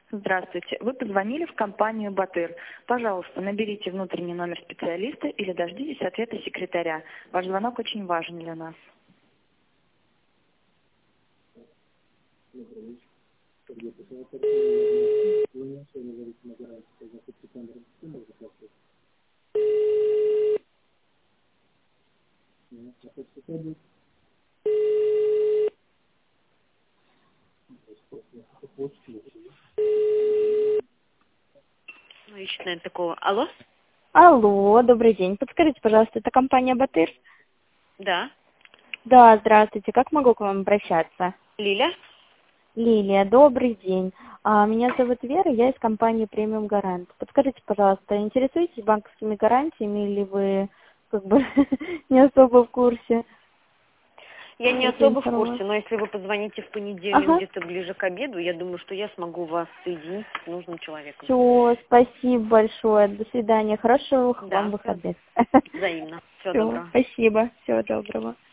Здравствуйте. Вы позвонили в компанию «Батыр». Пожалуйста, наберите внутренний номер специалиста или дождитесь ответа секретаря. Ваш звонок очень важен для нас. Ну, ищет, наверное, такого. Алло? Алло, добрый день. Подскажите, пожалуйста, это компания «Батыр»? Да. Да, здравствуйте. Как могу к вам обращаться? Лиля? Лилия, добрый день. Меня зовут Вера, я из компании «Премиум Гарант». Подскажите, пожалуйста, интересуетесь банковскими гарантиями или вы как бы не особо в курсе Я не этой особо в курсе, информации? но если вы позвоните в понедельник Ага. где-то ближе к обеду, я думаю, что я смогу вас соединить с нужным человеком. Все, спасибо большое. До свидания. Хороших вам Да, все выходных. взаимно. Всего Все, доброго. спасибо. Всего доброго.